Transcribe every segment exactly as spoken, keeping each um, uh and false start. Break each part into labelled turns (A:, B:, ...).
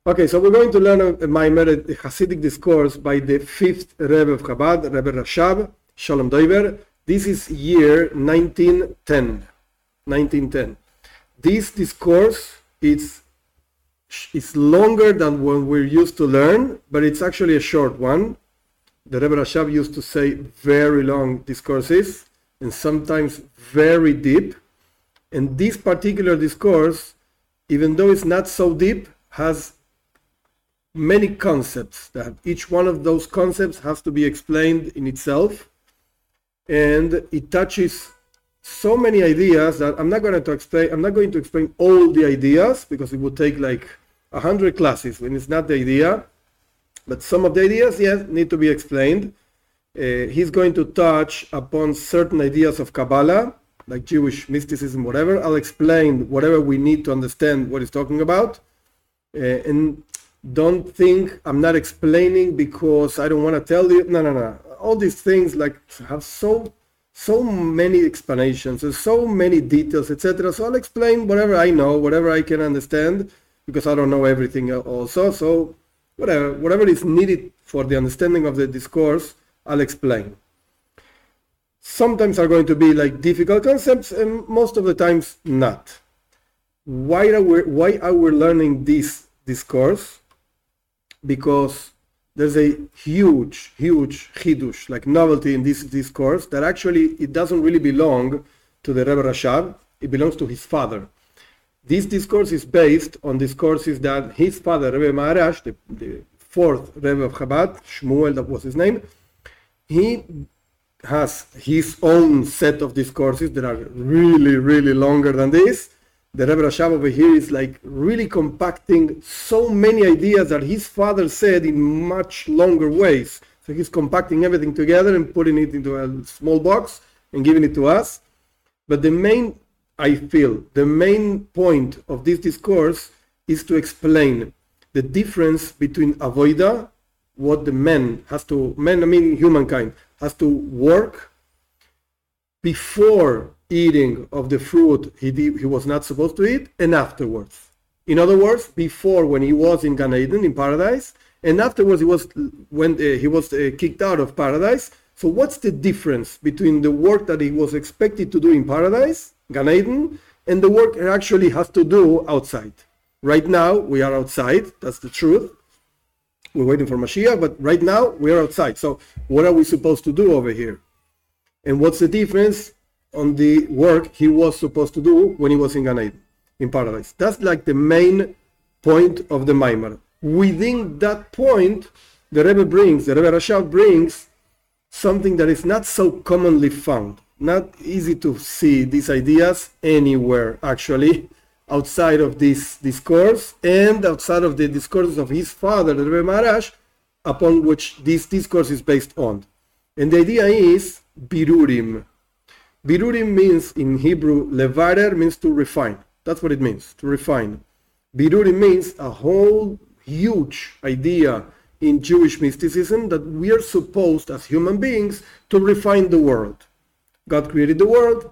A: Okay, so we're going to learn a, a Maimer, a Hasidic discourse by the fifth Rebbe of Chabad, Rebbe Rashab, Shalom Doiver. This is year nineteen ten. nineteen ten. This discourse is, is longer than what we're used to learn, but it's actually a short one. The Rebbe Rashab used to say very long discourses and sometimes very deep. And this particular discourse, even though it's not so deep, has many concepts that each one of those concepts has to be explained in itself, and it touches so many ideas that I'm not going to explain. I'm not going to explain all the ideas because it would take like a hundred classes when it's not the idea. But some of the ideas, yes, need to be explained. Uh, he's going to touch upon certain ideas of Kabbalah, like Jewish mysticism, whatever. I'll explain whatever we need to understand what he's talking about, uh, and don't think I'm not explaining because I don't want to tell you. No, no, no. All these things like have so so many explanations and so many details, et cetera. So I'll explain whatever I know, whatever I can understand, because I don't know everything also. So whatever whatever is needed for the understanding of the discourse, I'll explain. Sometimes are going to be like difficult concepts, and most of the times not. Why are we why are we learning this discourse? Because there's a huge, huge chidush, like novelty in this discourse, that actually it doesn't really belong to the Rebbe Rashab, it belongs to his father. This discourse is based on discourses that his father, Rebbe Maharash, the, the fourth Rebbe of Chabad, Shmuel, that was his name, he has his own set of discourses that are really, really longer than this. The Rebbe Rashab over here is like really compacting so many ideas that his father said in much longer ways. So he's compacting everything together and putting it into a small box and giving it to us. But the main, I feel, the main point of this discourse is to explain the difference between avoida, what the man has to, man, I mean humankind, has to work before eating of the fruit he did, he was not supposed to eat, and afterwards. In other words, before when he was in Gan Eden, in paradise, and afterwards he was when uh, he was uh, kicked out of paradise. So what's the difference between the work that he was expected to do in paradise, Gan Eden, and the work he actually has to do outside? Right now we are outside, that's the truth. We're waiting for Mashiach, but right now we are outside. So what are we supposed to do over here? And what's the difference on the work he was supposed to do when he was in Gan Eden, in paradise? That's like the main point of the Maimar. Within that point, the Rebbe brings, the Rebbe Rashab brings something that is not so commonly found, not easy to see these ideas anywhere, actually, outside of this discourse and outside of the discourses of his father, the Rebbe Maharash, upon which this discourse is based on. And the idea is birurim. Birurim means in Hebrew, levarer means to refine. That's what it means, to refine. Birurim means a whole huge idea in Jewish mysticism that we are supposed as human beings to refine the world. God created the world.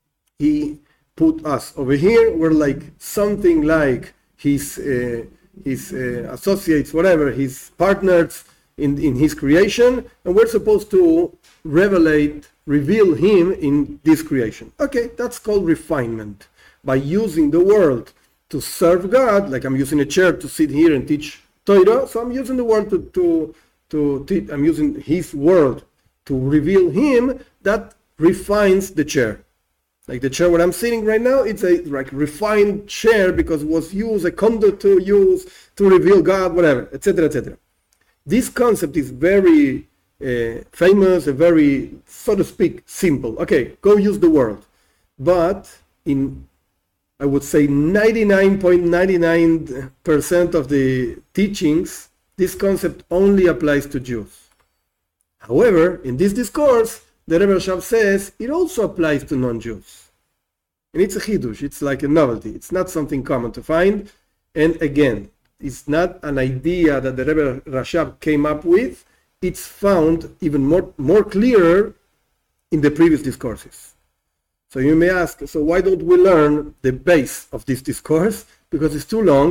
A: He put us over here. We're like something like his uh, his uh, associates, whatever, his partners in, in his creation. And we're supposed to revelate reveal him in this creation. Okay, that's called refinement. By using the world to serve God, like I'm using a chair to sit here and teach Torah, so I'm using the world to, to, to teach, I'm using his word to reveal him, that refines the chair. Like the chair where I'm sitting right now, it's a like refined chair because it was used, a conduit to use to reveal God, whatever, et cetera, et cetera. This concept is very Uh, famous, a very, so to speak, simple. Okay, go use the world. But in, I would say, ninety-nine point nine nine percent of the teachings, this concept only applies to Jews. However, in this discourse, the Rebbe Rashab says it also applies to non-Jews. And it's a chidush, it's like a novelty. It's not something common to find. And again, it's not an idea that the Rebbe Rashab came up with. It's found even more, more clearer in the previous discourses. So you may ask, so why don't we learn the base of this discourse? Because it's too long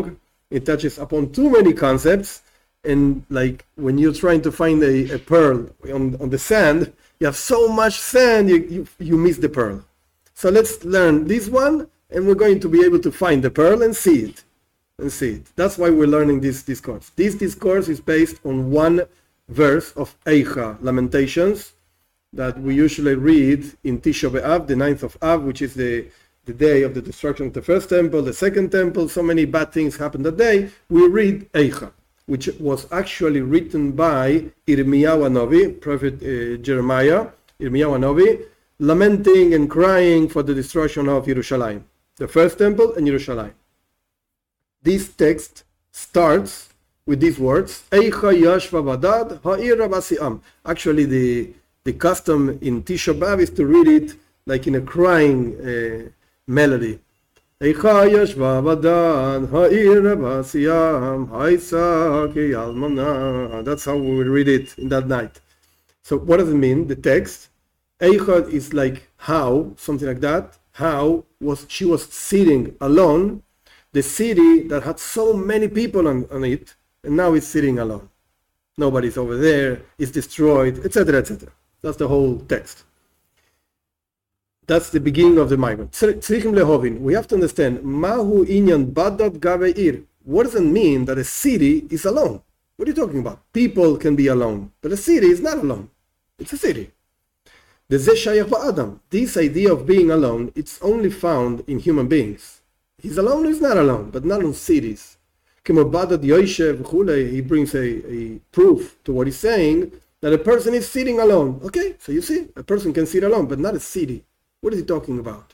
A: It touches upon too many concepts. And like when you're trying to find a, a pearl on, on the sand, you have so much sand, you, you, you miss the pearl. So let's learn this one, and we're going to be able to find the pearl and see it. And see it. That's why we're learning this discourse. This discourse is based on one verse of Eicha, Lamentations, that we usually read in Tisha B'Av, the ninth of Av, which is the, the day of the destruction of the first temple, the second temple. So many bad things happened that day. We read Eicha, which was actually written by Irmiyahu Hanavi, Prophet uh, Jeremiah, Irmiyahu Hanavi, lamenting and crying for the destruction of Yerushalayim, the first temple and Yerushalayim. This text starts with these words, Eicha Yashva Badad Ha'ira Basi'am. Actually, the, the custom in Tisha B'Av is to read it like in a crying uh, melody. Eicha Yashva Badad Ha'ira Basi'am Ha'isa Ki Almana. That's how we will read it in that night. So what does it mean, the text? Eicha is like how, something like that. How was she was sitting alone, the city that had so many people on, on it, and now it's sitting alone. Nobody's over there, it's destroyed, et cetera, et cetera. That's the whole text. That's the beginning of the migrant. We have to understand, Mahu inyan badad gaveir. What does it mean that a city is alone? What are you talking about? People can be alone, but a city is not alone. It's a city. The Zeshayach Adam. This idea of being alone, it's only found in human beings. He's alone, he's not alone, but not in cities. He brings a, a proof to what he's saying, that a person is sitting alone. Okay, so you see, a person can sit alone, but not a city. What is he talking about?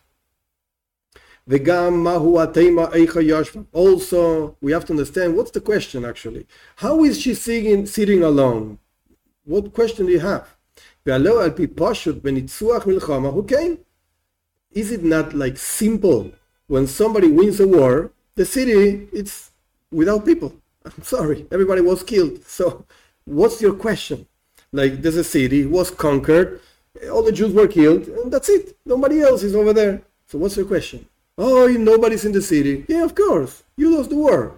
A: Also, we have to understand, what's the question actually? How is she sitting, sitting alone? What question do you have? Is it not like simple? When somebody wins a war, the city, it's without people. I'm sorry, everybody was killed. So what's your question? Like, there's a city, was conquered, all the Jews were killed, and that's it. Nobody else is over there. So what's your question? Oh, nobody's in the city. Yeah, of course. You lost the war.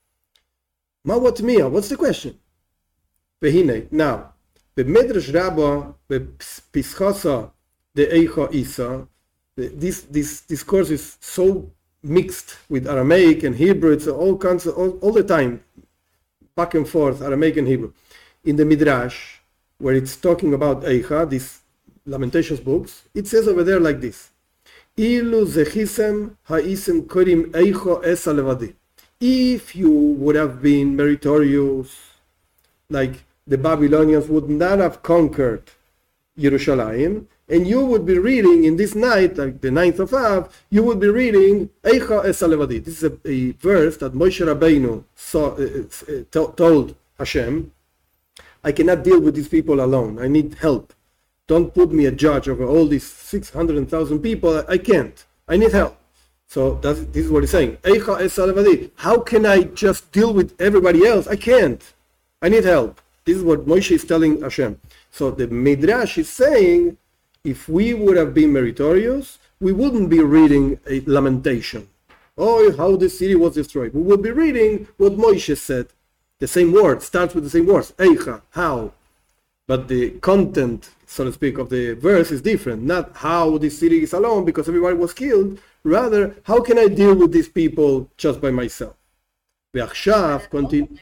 A: Ma what mia? What's the question? Vehine. Now, the Medrash Rabbah, the Pischosa, the Eicha Isa, this this discourse is so mixed with Aramaic and Hebrew. It's all kinds of, all, all the time, back and forth, Aramaic and Hebrew. In the Midrash, where it's talking about Eicha, these Lamentations books, it says over there like this: Ilu zechisem ha'isem korim Eicha esa levadi. If you would have been meritorious, like the Babylonians would not have conquered Yerushalayim, and you would be reading in this night, like the ninth of Av, you would be reading Eicha esa levadi. This is a, a verse that Moshe Rabbeinu saw, uh, uh, told Hashem, I cannot deal with these people alone. I need help. Don't put me a judge over all these six hundred thousand people. I can't. I need help. So that's, this is what he's saying. Eicha esa levadi. How can I just deal with everybody else? I can't. I need help. This is what Moshe is telling Hashem. So the Midrash is saying, if we would have been meritorious, we wouldn't be reading a lamentation. Oh, how the city was destroyed. We would be reading what Moshe said. The same word, starts with the same words. Eicha, how. But the content, so to speak, of the verse is different. Not how the city is alone because everybody was killed. Rather, how can I deal with these people just by myself? Continue.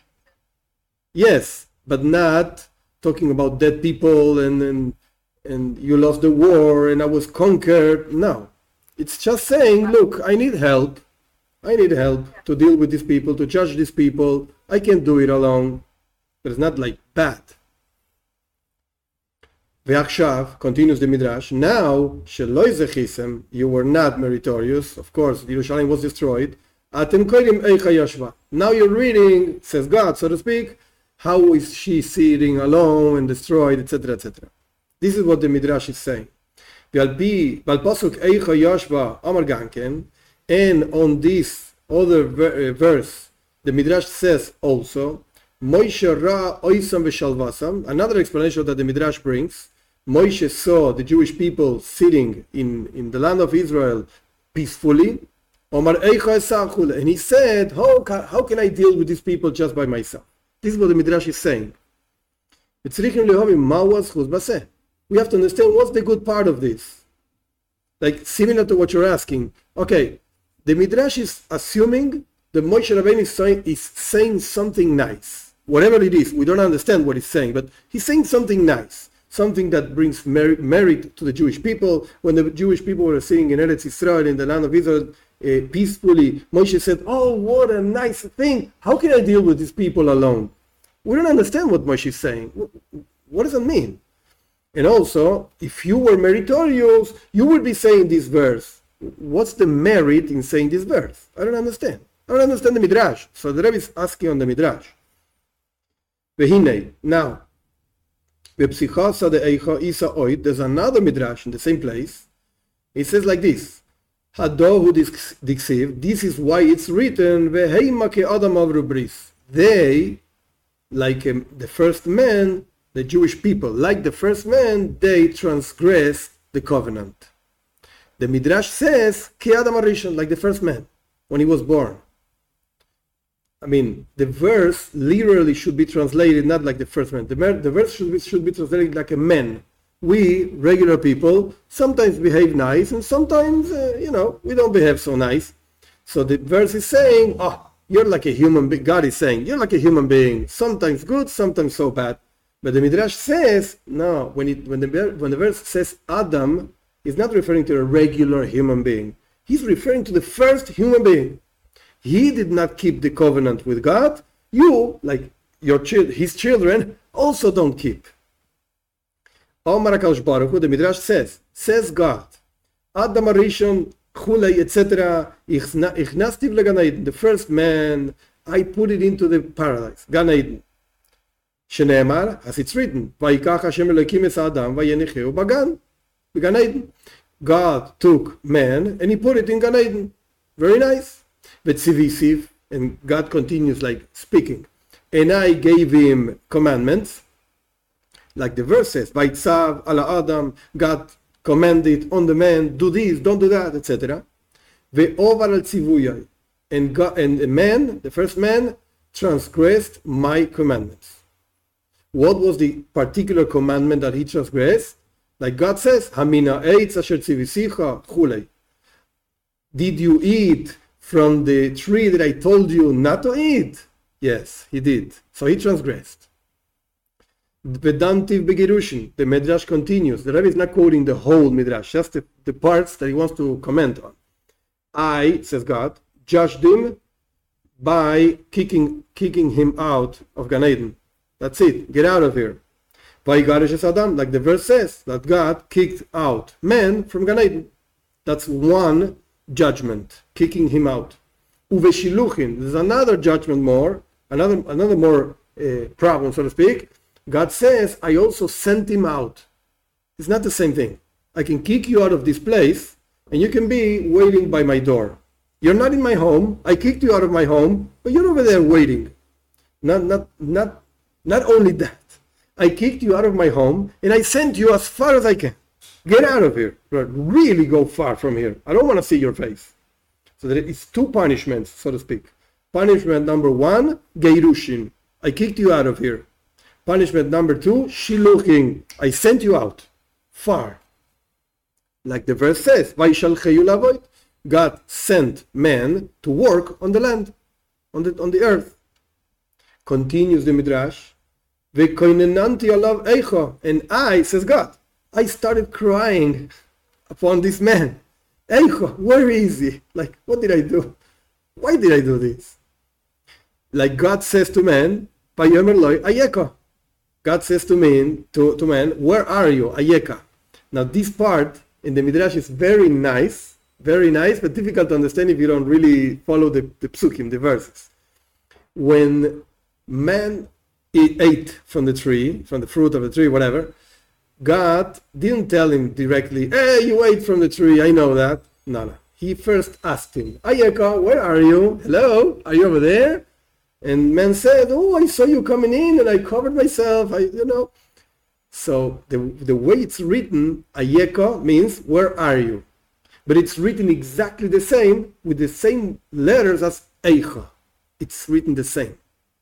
A: Yes, but not talking about dead people and, and and you lost the war and I was conquered. No. It's just saying, look, I need help. I need help to deal with these people, to judge these people. I can't do it alone. But it's not like bad. Ve'achshav, continues the Midrash, now, sheloi zechisem, you were not meritorious. Of course, Yerushalayim was destroyed. Atem koirim eicha yashva. Now you're reading, says God, so to speak, how is she sitting alone and destroyed, et cetera, et cetera. This is what the Midrash is saying. And on this other verse, the Midrash says also, Moshe ra oisam v'shalvasam. Another explanation that the Midrash brings, Moshe saw the Jewish people sitting in, in the land of Israel peacefully, Omar Eicha Esachule. And he said, how can, how can I deal with these people just by myself? This is what the Midrash is saying. We have to understand what's the good part of this. Like, similar to what you're asking. Okay, the Midrash is assuming that Moshe Rabbeinu is saying, is saying something nice. Whatever it is, we don't understand what he's saying, but he's saying something nice. Something that brings merit, merit to the Jewish people. When the Jewish people were sitting in Eretz Israel, in the land of Israel, uh, peacefully, Moshe said, oh, what a nice thing. How can I deal with these people alone? We don't understand what Moshe is saying. What, what does it mean? And also, if you were meritorious, you would be saying this verse. What's the merit in saying this verse? I don't understand. I don't understand the Midrash. So the Rebbe is asking on the Midrash. Now, there's another Midrash in the same place. It says like this. This is why it's written, they, like um, the first man, the Jewish people, like the first man, they transgress the covenant. The Midrash says, like the first man, when he was born. I mean, the verse literally should be translated not like the first man. The, the verse should be, should be translated like a man. We, regular people, sometimes behave nice, and sometimes, uh, you know, we don't behave so nice. So the verse is saying, oh, you're like a human being. God is saying, you're like a human being. Sometimes good, sometimes so bad. But the Midrash says, no, when, it, when, the, when the verse says Adam, it's not referring to a regular human being. He's referring to the first human being. He did not keep the covenant with God. You, like your his children, also don't keep. Omar HaKadosh Baruch Hu, the Midrash says, says God, Adam Arishon, Chulei, et cetera, Ichnastiv leGan Eden, the first man, I put it into the paradise, Gan Eden. Sheneemar, as it's written, Vayikach Hashem Elokim es Adam, Vayenicheu Bagan, Gan Eden. God took man and he put it in Gan Eden. Very nice. V'tzivisiv, and God continues like speaking, and I gave him commandments, like the verse says, Vaitzav ala Adam, God commanded on the man, do this, don't do that, et cetera. Ve'ovar al tzivuyai, and God, and the man, the first man, transgressed my commandments. What was the particular commandment that he transgressed? Like God says, Hamina eitz asher tzivisicha chulei. Did you eat from the tree that I told you not to eat? Yes, he did. So he transgressed. Vedantiv begirushin. The Midrash continues. The Rebbe is not quoting the whole Midrash, just the, the parts that he wants to comment on. I, says God, judged him by kicking kicking him out of Gan Eden. That's it. Get out of here. Vayigaresh Adam, like the verse says, that God kicked out man from Gan Eden. That's one judgment, kicking him out. Uveshiluchin, there's another judgment more, another another more uh, problem, so to speak. God says, I also sent him out. It's not the same thing. I can kick you out of this place, and you can be waiting by my door. You're not in my home. I kicked you out of my home, but you're over there waiting. Not not not not only that. I kicked you out of my home, and I sent you as far as I can. Get out of here. Really go far from here. I don't want to see your face. So there is two punishments, so to speak. Punishment number one, Geirushin. I kicked you out of here. Punishment number two, Shiluchin. I sent you out. Far. Like the verse says, Vaishalcheyu lavoid. God sent man to work on the land, on the, on the earth. Continues the Midrash. Vekoinenanti alav eicha. And I, says God, I started crying upon this man. Eicha, where is he? Like, what did I do? Why did I do this? Like God says to man, Vayomer loi ayeka. God says to man, to, to man, where are you? Ayeka. Now this part in the Midrash is very nice, very nice, but difficult to understand if you don't really follow the, the psukim, the verses. When man ate from the tree, from the fruit of the tree, whatever, God didn't tell him directly, hey, you ate from the tree, I know that. No, no. He first asked him, Ayeka, where are you? Hello? Are you over there? And man said, oh, I saw you coming in and I covered myself, I, you know. So the, the way it's written, Ayeka means, where are you? but it's written exactly the same with the same letters as Eicha. It's written the same.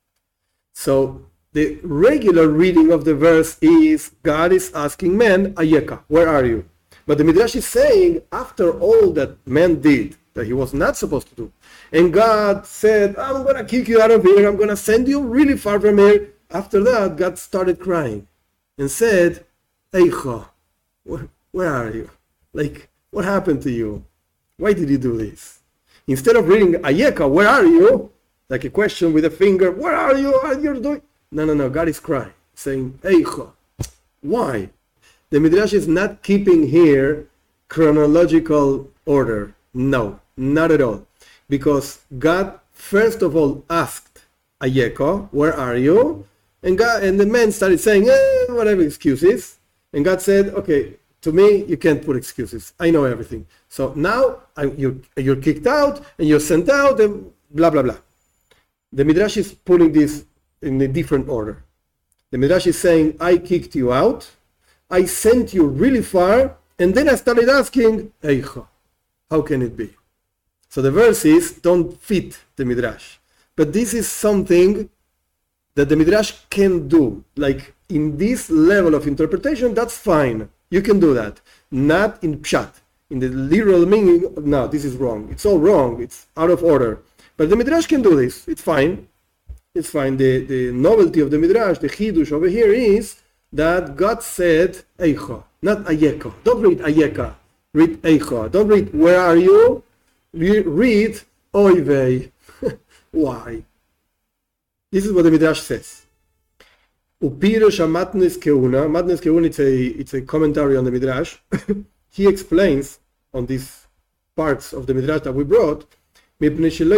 A: So the regular reading of the verse is God is asking man, Ayeka, where are you? But the Midrash is saying after all that man did, that he was not supposed to do, and God said, I'm going to kick you out of here, I'm going to send you really far from here. After that, God started crying and said, Eicha, where, where are you? Like, what happened to you? Why did you do this? Instead of reading Ayeka, where are you? Like a question with a finger, where are you? What are you doing? No, no, no, God is crying, saying, Eicha. Why? The Midrash is not keeping here chronological order. No, not at all. Because God, first of all, asked Ayeka, where are you? And God, and the man started saying, eh, whatever excuses. And God said, okay, to me, you can't put excuses. I know everything. So now I, you're, you're kicked out and you're sent out and blah, blah, blah. The Midrash is putting this in a different order. The Midrash is saying, I kicked you out, I sent you really far, and then I started asking, Eicha, how can it be? So the verses don't fit the Midrash. But this is something that the Midrash can do. Like in this level of interpretation, that's fine. You can do that. Not in Pshat. In the literal meaning, no, this is wrong. It's all wrong. It's out of order. But the Midrash can do this. It's fine. It's fine. The, the novelty of the Midrash, the Chidush over here is that God said, Eicha, not Ayeka. Don't read Ayeka. Read Eicha. Don't read, where are you? Read, Oy vey. Why? This is what the Midrash says. Upirush Matnes Keuna. Matnes Keuna, it's a, it's a commentary on the Midrash. He explains on these parts of the Midrash that we brought, the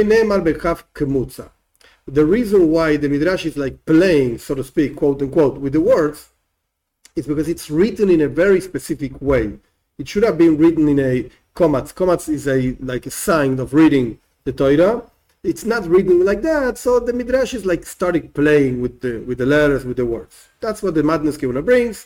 A: reason why the Midrash is like playing, so to speak, quote unquote, with the words, is because it's written in a very specific way. It should have been written in a komatz. Komatz is a like a sign of reading the Torah. It's not written like that, so the Midrash is like starting playing with the with the letters, with the words. That's what the Madness Kevuna brings.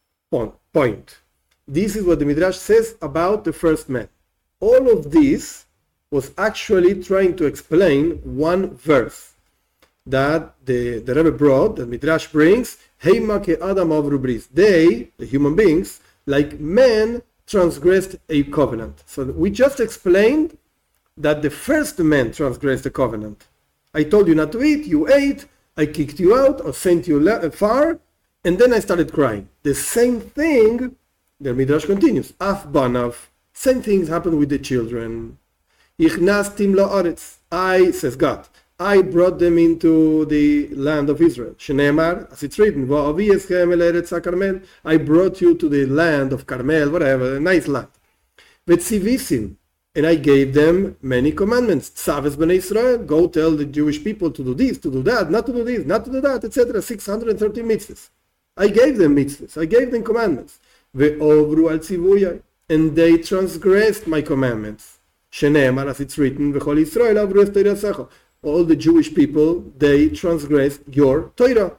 A: Point. This is what the Midrash says about the first man. All of this was actually trying to explain one verse that the, the Rebbe brought, that Midrash brings, Heima ke Adam avru bris. They, the human beings, like men, transgressed a covenant. So we just explained that the first man transgressed the covenant. I told you not to eat, you ate, I kicked you out or sent you far, and then I started crying. The same thing, the Midrash continues, Af banav, same things happened with the children. Ichnastim la'aretz. I, says God, I brought them into the land of Israel. Shenemar, as it's written, Va'aviyeschem el eretz HaKarmel. I brought you to the land of Carmel, whatever, a nice land. Vetzivisim, and I gave them many commandments. Tzaves b'nei Israel, go tell the Jewish people to do this, to do that, not to do this, not to do that, et cetera. six hundred thirty mitzvahs. I gave them mitzvahs. I gave them commandments. Ve'ovru al tzivuyai, and they transgressed my commandments. Shenemar, as it's written, V'chol Yisrael avru es Torah. All the Jewish people, they transgressed your Torah.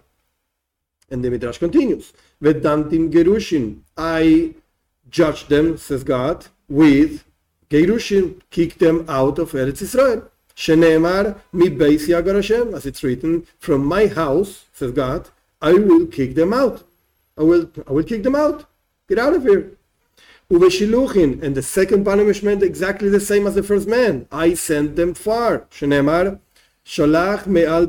A: And the Midrash continues. Vedantim gerushin, I judged them, says God, with gerushin, kicked them out of Eretz Israel. Shenemar mi beis yagar Hashem, as it's written, from my house, says God, I will kick them out. I will, I will kick them out. Get out of here. Uveshiluchin, and the second punishment exactly the same as the first man. I sent them far. Shenemar, shalach me'al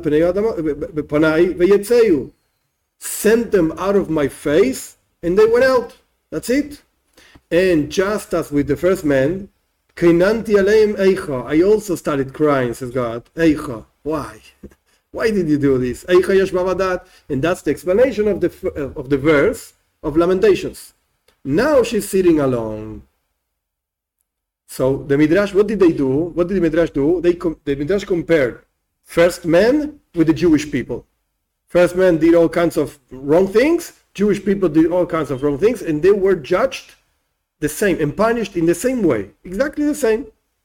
A: panai veyetzeyu. Sent them out of my face, and they went out. That's it. And just as with the first man, Kainanti aleim eicha, I also started crying, says God. Eicha, why? Why did you do this? Eicha yesh bavadat. And that's the explanation of the of the verse of Lamentations. Now she's sitting alone. So the Midrash, what did they do? What did the Midrash do? They com- the Midrash compared first man with the Jewish people. First man did all kinds of wrong things. Jewish people did all kinds of wrong things, and they were judged the same and punished in the same way, exactly the same.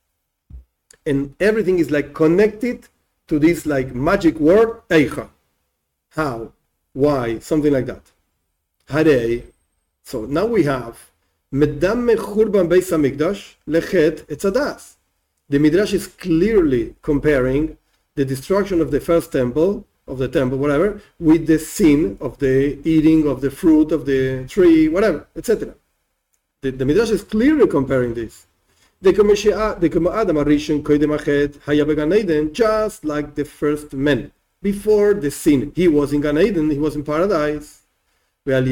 A: And everything is like connected to this like magic word eicha. How? Why? Something like that. Harei. So now we have Medamme Churban Beis Hamikdash lechet etzadas. The Midrash is clearly comparing the destruction of the first temple, of the temple, whatever, with the sin of the eating of the fruit of the tree, whatever, et cetera. The, the Midrash is clearly comparing this. The Adam Arishon Koidem Achet Haya Began Eden, just like the first man. Before the sin, he was in Gan Eden, he was in paradise. And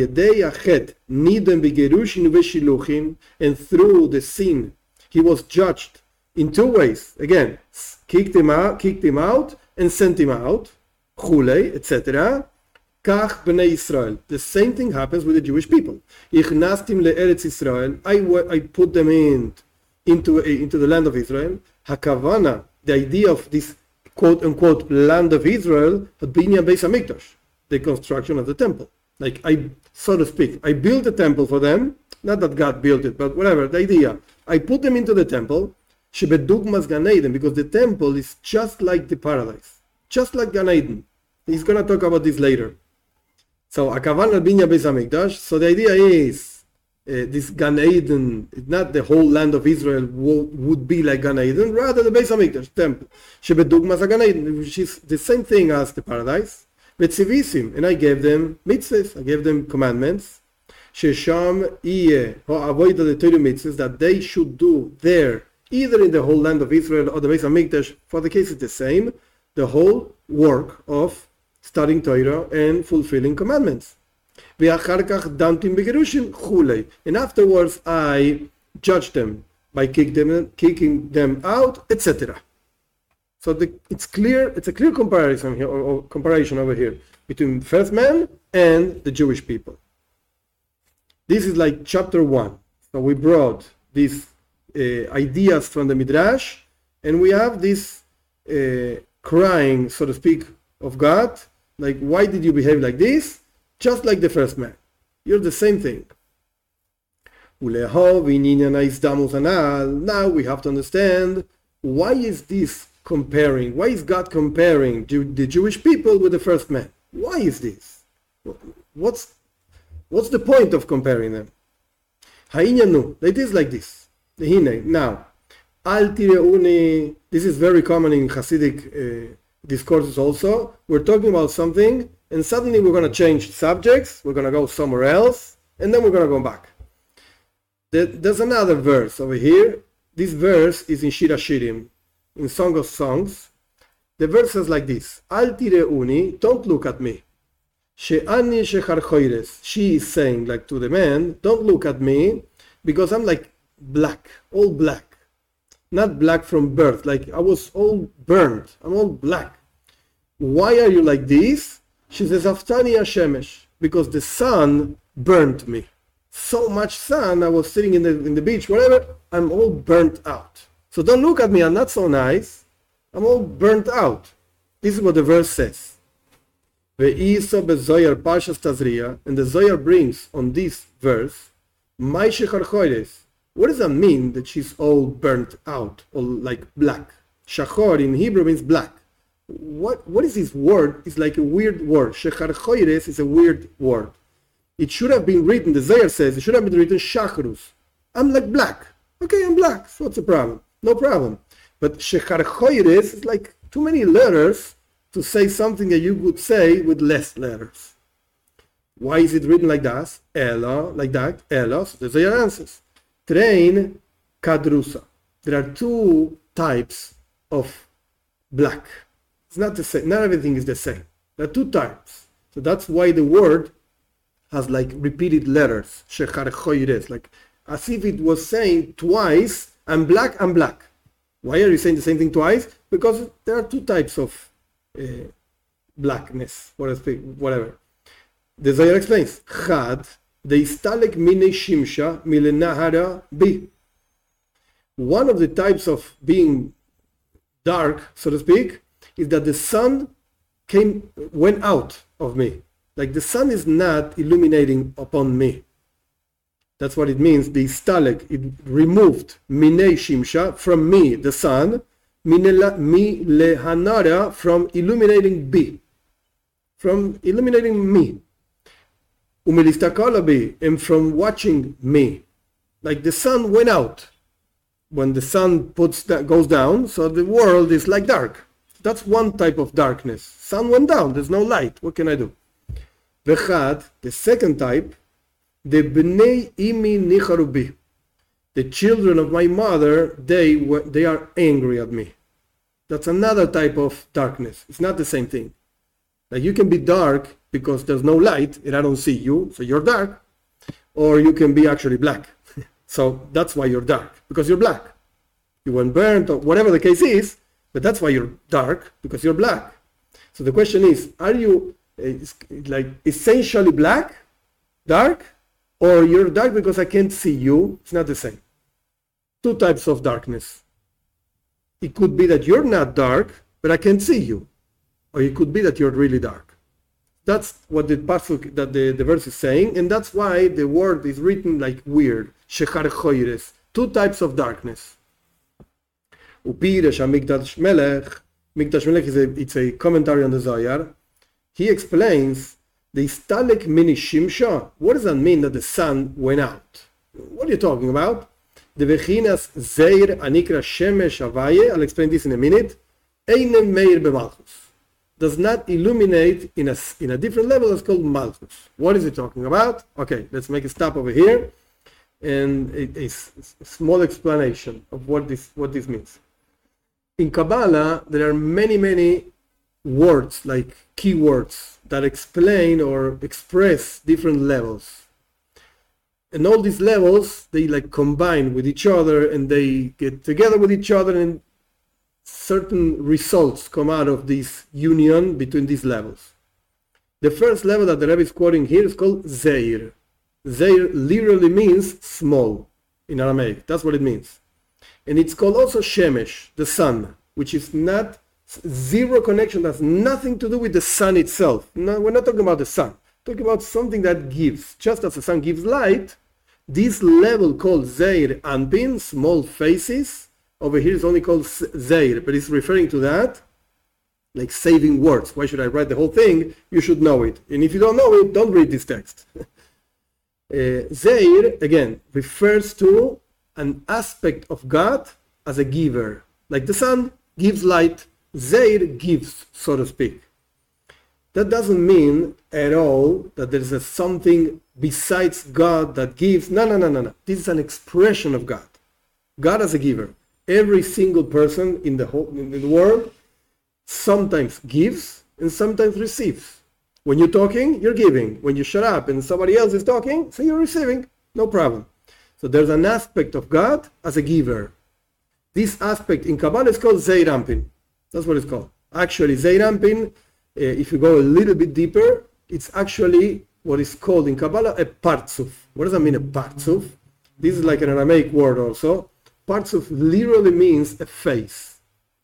A: through the sin, he was judged in two ways. Again, kicked him out, kicked him out, and sent him out. Chulei, et cetera. Kach b'nei Israel. The same thing happens with the Jewish people. Ichnastim le'eretz Israel. I I put them in into into the land of Israel. Hakavana, the idea of this quote unquote land of Israel, binyan beis hamikdash, the construction of the temple. Like I, so to speak, I built a temple for them. Not that God built it, but whatever. The idea, I put them into the temple. Shebedugmas Gan Eden, because the temple is just like the paradise, just like Gan Eden. He's going to talk about this later. So Akavan al-Binya Beis HaMikdash. So the idea is uh, this Gan Eden, not the whole land of Israel will, would be like Gan Eden, rather the Beis HaMikdash temple. Shebedugmas Gan Eden, which is the same thing as the paradise. Vetzivisim, and I gave them mitzvahs, I gave them commandments. Shesham iye ha'avoida the Torah mitzvahs, that they should do there, either in the whole land of Israel or the Beis HaMikdash. For the case it's the same, the whole work of studying Torah and fulfilling commandments. And afterwards I judged them by kick them, kicking them out, et cetera. So the, it's clear. It's a clear comparison here, or, or comparison over here between the first man and the Jewish people. This is like chapter one. So we brought these uh, ideas from the Midrash, and we have this uh, crying, so to speak, of God. Like, why did you behave like this? Just like the first man. You're the same thing. Now we have to understand, why is this comparing? Why is God comparing the Jewish people with the first man? Why is this? What's what's the point of comparing them? It is like this. Now, this is very common in Hasidic uh, discourses also. We're talking about something, and suddenly we're going to change subjects, we're going to go somewhere else, and then we're going to go back. There's another verse over here. This verse is in Shir Hashirim, in Song of Songs. The verse says like this: Al tireuni, don't look at me. She'ani shecharchoires. She is saying, like to the man, don't look at me, because I'm like black, all black. Not black from birth, like I was all burned. I'm all black. Why are you like this? She says, Aftani Hashemesh, because the sun burnt me. So much sun, I was sitting in the in the beach, whatever, I'm all burnt out. So don't look at me, I'm not so nice. I'm all burnt out. This is what the verse says. Ve'isa bezoyar parshas Tazria, and the Zohar brings on this verse, Mai shecharchoires. What does that mean that she's all burnt out, or like black? Shachor in Hebrew means black. What what is this word? It's like a weird word. Shecharchoires is a weird word. It should have been written, the Zohar says, it should have been written Shachrus. I'm like black. Okay, I'm black. So what's the problem? No problem. But Shecharchoires is like too many letters to say something that you would say with less letters. Why is it written like that? Ella, like that. Ella, so the Zohar answers. Train Kadrusa. There are two types of black. It's not the same. Not everything is the same. There are two types. So that's why the word has like repeated letters, shecharchoires, like as if it was saying twice, I'm black, I'm black. Why are you saying the same thing twice? Because there are two types of uh, blackness, whatever. The Zohar explains, Chad, deistalek mine shimsha milenahara bi. One of the types of being dark, so to speak, is that the sun came, went out of me. Like the sun is not illuminating upon me. That's what it means. The istalek, it removed minei shimsha, from me, the sun, mi lehanara, from illuminating bi, from illuminating me. Umilistakala bi, and from watching me. Like the sun went out. When the sun puts that goes down, so the world is like dark. That's one type of darkness. Sun went down, there's no light. What can I do? Vechad, the second type, the bnei imi nicharu bi. The children of my mother, they they are angry at me. That's another type of darkness. It's not the same thing. Like you can be dark because there's no light and I don't see you, so you're dark. Or you can be actually black. So that's why you're dark, because you're black. You weren't burnt or whatever the case is, but that's why you're dark, because you're black. So the question is, are you uh, like essentially black, dark, or you're dark because I can't see you? It's not the same. Two types of darkness. It could be that you're not dark, but I can't see you. Or it could be that you're really dark. That's what the pasuk, that the, the verse is saying, and that's why the word is written like weird. Shechar choires. Two types of darkness. Upirish Mikdash Melech. Mikdash Melech is a, it's a commentary on the Zohar. He explains the istalek mini shimsha. What does that mean that the sun went out? What are you talking about? The Vechinas Zeir Anikra Shemesh Avaye. I'll explain this in a minute. Einem Meir Bemalchus. Does not illuminate in a, in a different level that's called Malchus. What is it talking about? Okay, let's make a stop over here and a, a, a small explanation of what this what this means. In Kabbalah, there are many, many words, like keywords, that explain or express different levels. And all these levels, they like combine with each other and they get together with each other, and certain results come out of this union between these levels. The first level that the Rebbe is quoting here is called Zeir. Zeir literally means small in Aramaic. That's what it means. And it's called also Shemesh, the sun, which is not zero connection, has nothing to do with the sun itself. No, we're not talking about the sun. We're talking about something that gives. Just as the sun gives light, this level called Zeir Anpin, small faces, over here is only called Zeir, but it's referring to that, like saving words. Why should I write the whole thing? You should know it. And if you don't know it, don't read this text. uh, Zeir, again, refers to an aspect of God as a giver. Like the sun gives light, Zeir gives, so to speak. That doesn't mean at all that there is a something besides God that gives. No, no, no, no, no. This is an expression of God. God as a giver. Every single person in the whole in the world sometimes gives and sometimes receives. When you're talking, you're giving. When you shut up and somebody else is talking, so you're receiving. No problem. So there's an aspect of God as a giver. This aspect in Kabbalah is called Zeir Anpin. That's what it's called. Actually, Zeir Anpin, uh, if you go a little bit deeper, it's actually what is called in Kabbalah a partzuf. What does that mean, a partzuf? This is like an Aramaic word also. Partzuf literally means a face.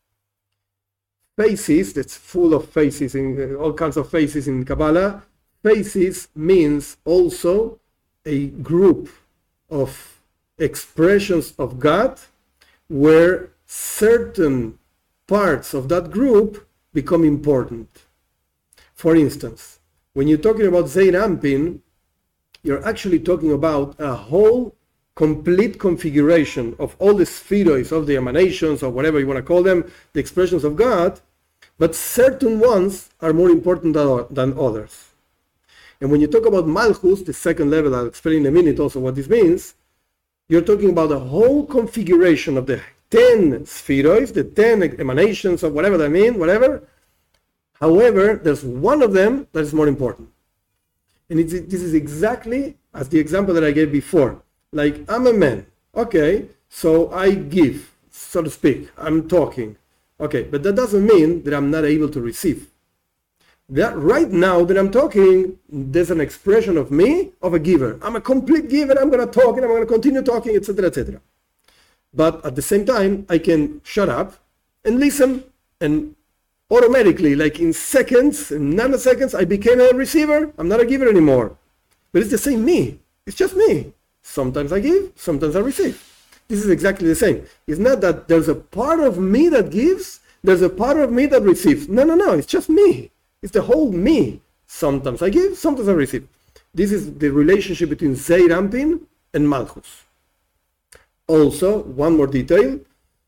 A: Faces, that's full of faces, in uh, all kinds of faces in Kabbalah. Faces means also a group of expressions of God where certain parts of that group become important. For instance, when you're talking about Zeir Anpin, you're actually talking about a whole complete configuration of all the spheroids, of the emanations, or whatever you want to call them, the expressions of God, but certain ones are more important than, than others. And when you talk about Malchus, the second level, I'll explain in a minute also what this means, you're talking about a whole configuration of the ten spheroids, the ten emanations, or whatever that means, whatever. However, there's one of them that is more important. And it's, this is exactly as the example that I gave before. Like, I'm a man. Okay, so I give, so to speak. I'm talking. Okay, but that doesn't mean that I'm not able to receive. That right now that I'm talking, there's an expression of me, of a giver. I'm a complete giver. I'm going to talk and I'm going to continue talking, et cetera, et cetera. But at the same time, I can shut up and listen, and automatically, like in seconds, in nanoseconds, I became a receiver. I'm not a giver anymore. But it's the same me. It's just me. Sometimes I give, sometimes I receive. This is exactly the same. It's not that there's a part of me that gives, there's a part of me that receives. No, no, no, it's just me. It's the whole me. Sometimes I give, sometimes I receive. This is the relationship between Zeir Anpin and Malchus. Also, one more detail.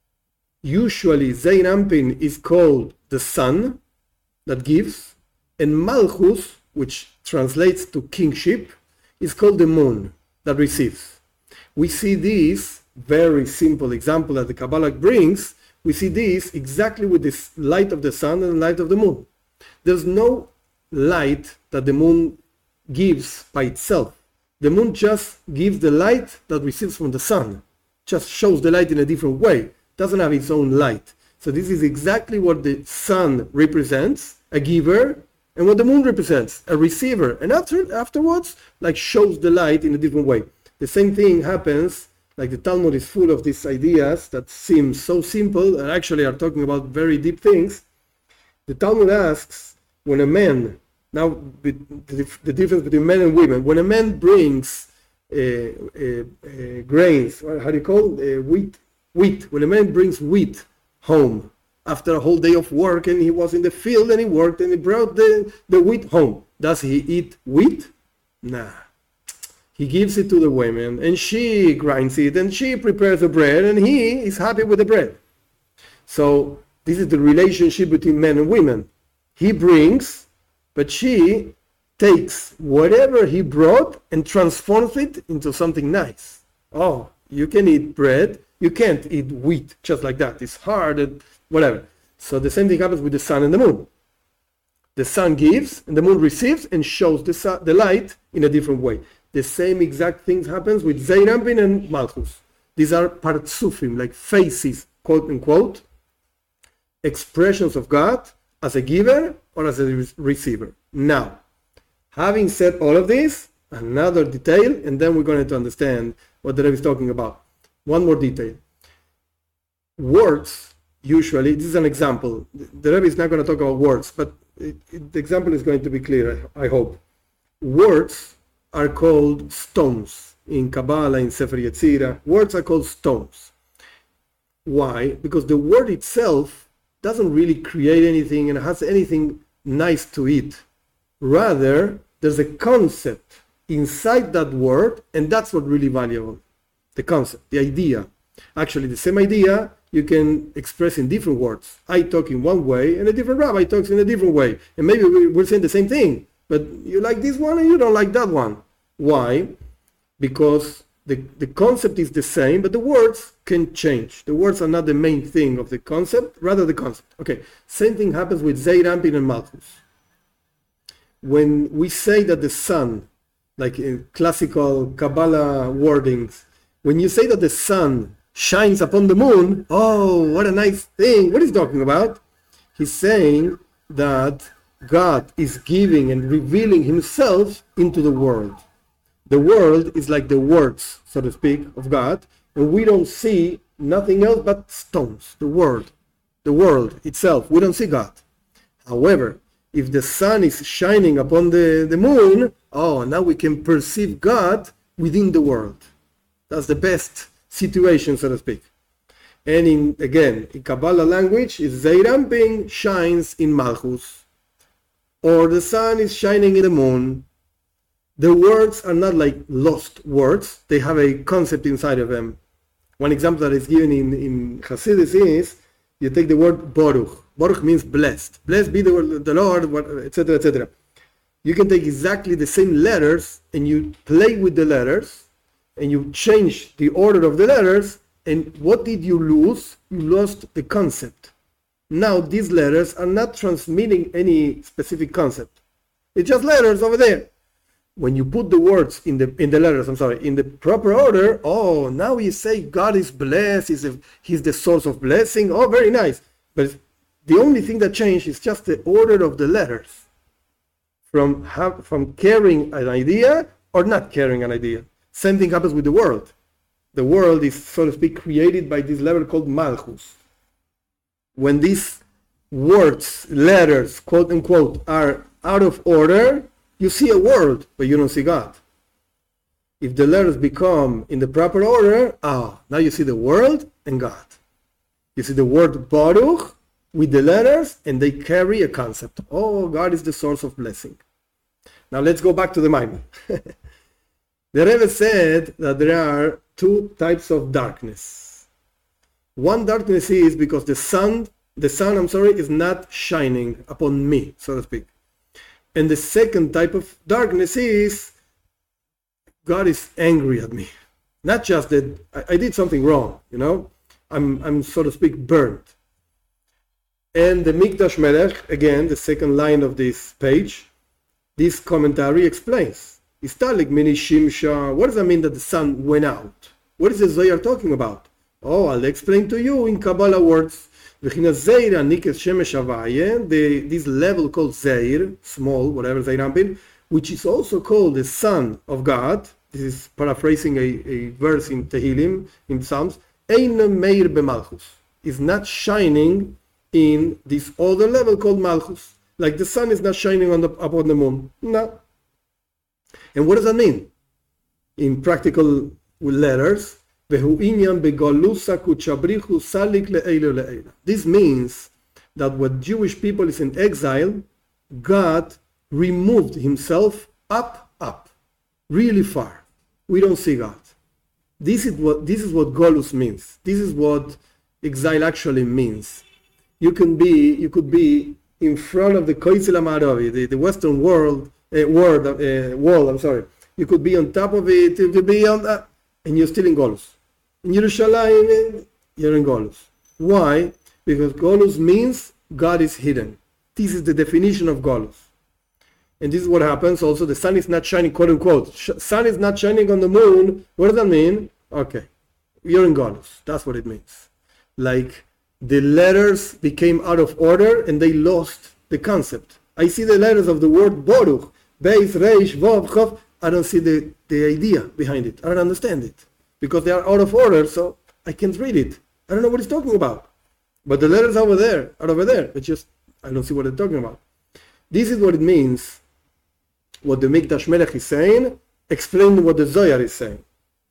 A: Usually, Zein Anpin is called the sun that gives, and Malchus, which translates to kingship, is called the moon that receives. We see this very simple example that the Kabbalah brings. We see this exactly with this light of the sun and the light of the moon. There's no light that the moon gives by itself. The moon just gives the light that receives from the sun. Just shows the light in a different way. Doesn't have its own light. So this is exactly what the sun represents, a giver, and what the moon represents, a receiver. And after afterwards, like shows the light in a different way. The same thing happens, like the Talmud is full of these ideas that seem so simple and actually are talking about very deep things. The Talmud asks, when a man, now the, the difference between men and women, when a man brings uh, uh, uh, grains, how do you call it? Uh, wheat, wheat, when a man brings wheat home after a whole day of work and he was in the field and he worked and he brought the, the wheat home, does he eat wheat? Nah. He gives it to the women and she grinds it and she prepares the bread and he is happy with the bread. So this is the relationship between men and women. He brings, but she takes whatever he brought and transforms it into something nice. Oh, you can eat bread, you can't eat wheat just like that. It's hard and whatever. So the same thing happens with the sun and the moon. The sun gives and the moon receives and shows the, sun, the light in a different way. The same exact things happens with Zein Anpin and Malchus. These are partsufim, like faces, quote unquote, expressions of God as a giver or as a re- receiver. Now, having said all of this, another detail, and then we're going to understand what the Rebbe is talking about. One more detail. Words, usually, this is an example. The Rebbe is not going to talk about words, but it, it, the example is going to be clear, I, I hope. Words are called stones. In Kabbalah, in Sefer Yetzirah, words are called stones. Why? Because the word itself doesn't really create anything and has anything nice to eat. Rather, there's a concept inside that word, and that's what really valuable. The concept, the idea. Actually, the same idea you can express in different words. I talk in one way, and a different rabbi talks in a different way. And maybe we're saying the same thing, but you like this one and you don't like that one. Why? Because the, the concept is the same, but the words can change. The words are not the main thing of the concept, rather the concept. Okay, same thing happens with Zein Anpin and Malchus. When we say that the sun, like in classical Kabbalah wordings, when you say that the sun shines upon the moon, oh, what a nice thing. What is he talking about? He's saying that God is giving and revealing himself into the world. The world is like the words, so to speak, of God, and we don't see nothing else but stones, the world, the world itself. We don't see God. However, if the sun is shining upon the, the moon, oh, now we can perceive God within the world. That's the best situation, so to speak. And in again, in Kabbalah language, is Zein Anpin shines in Malchus, or the sun is shining in the moon. The words are not like lost words. They have a concept inside of them. One example that is given in, in Hasidus is, you take the word Baruch. Baruch means blessed. Blessed be the, the Lord, et cetera, et cetera. You can take exactly the same letters and you play with the letters and you change the order of the letters, and what did you lose? You lost the concept. Now these letters are not transmitting any specific concept. It's just letters over there. When you put the words in the in the letters, I'm sorry, in the proper order, oh, now you say God is blessed, he's, a, he's the source of blessing. Oh, very nice. But the only thing that changed is just the order of the letters. From, have, from carrying an idea or not carrying an idea. Same thing happens with the world. The world is, so to speak, created by this level called Malchus. When these words, letters, quote unquote, are out of order, you see a world, but you don't see God. If the letters become in the proper order, ah, now you see the world and God. You see the word Baruch with the letters, and they carry a concept. Oh, God is the source of blessing. Now let's go back to the Maimon. The Rebbe said that there are two types of darkness. One darkness is because the sun, the sun, I'm sorry, is not shining upon me, so to speak. And the second type of darkness is God is angry at me. Not just that I, I did something wrong, you know, I'm, I'm so to speak burnt. And the Mikdash Melech, again, the second line of this page, this commentary explains. Istalik mini shimsha. What does that mean that the sun went out? What is the Zohar talking about? Oh, I'll explain to you in Kabbalah words. The, this level called Zeir, small, whatever Zeirampin, which is also called the Son of God. This is paraphrasing a, a verse in Tehillim, in Psalms. Eina Meir b'Malchus, is not shining in this other level called Malchus. Like the sun is not shining on the, upon the moon. No. And what does that mean? In practical letters, this means that when Jewish people is in exile, God removed himself up, up, really far. We don't see God. This is what this is what Golus means. This is what exile actually means. You can be, you could be in front of the Koitzel Amaravi, the, the Western world, uh, world, uh, wall. I'm sorry. You could be on top of it. You could be on that, and you're still in Golus. In Yerushalayim, you're in Golus. Why? Because Golus means God is hidden. This is the definition of Golus. And this is what happens. Also, the sun is not shining, quote unquote. Sun is not shining on the moon. What does that mean? Okay, you're in Golus. That's what it means. Like the letters became out of order and they lost the concept. I see the letters of the word Boruch, Beis, Reish, Vav, Chav. I don't see the, the idea behind it. I don't understand it. Because they are out of order, so I can't read it. I don't know what he's talking about. But the letters over there, are over there. It's just, I don't see what they're talking about. This is what it means, what the Mikdash Melech is saying, explaining what the Zohar is saying.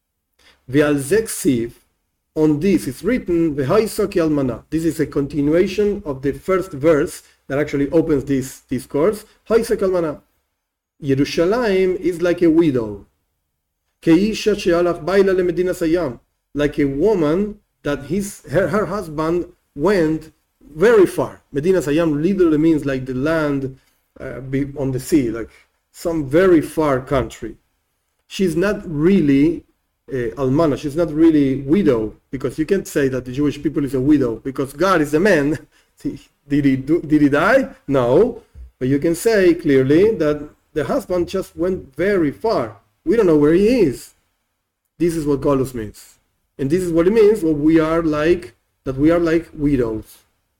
A: V'al zeh ksiv, on this is written, V'haisoki almana. This is a continuation of the first verse that actually opens this discourse. Haisoki almana. Yerushalayim is like a widow. Keisha she'alach baila lemedina sayam. Like a woman that his her, her husband went very far. Medina Sayam literally means like the land uh, be on the sea, like some very far country. She's not really uh, almana, she's not really widow, because you can't say that the Jewish people is a widow, because God is a man. Did he, do, did he die? No. But you can say clearly that the husband just went very far. We don't know where he is. This is what Golus means. And this is what it means, well, we are like, that we are like widows.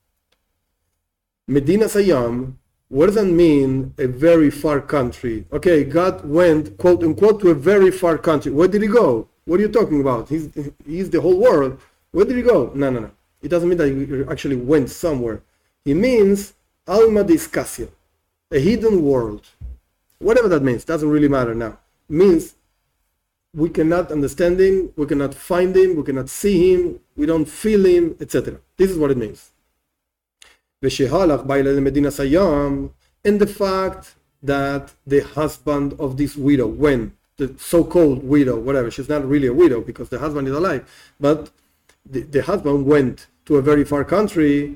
A: Medina Sayam, what does that mean, a very far country? Okay, God went, quote unquote, to a very far country. Where did he go? What are you talking about? He's, he's the whole world. Where did he go? No, no, no. It doesn't mean that he actually went somewhere. He means Alma Discassia, a hidden world. Whatever that means, doesn't really matter now. It means we cannot understand him, we cannot find him, we cannot see him, we don't feel him, et cetera. This is what it means. And the fact that the husband of this widow, when the so-called widow, whatever, she's not really a widow because the husband is alive, but the, the husband went to a very far country.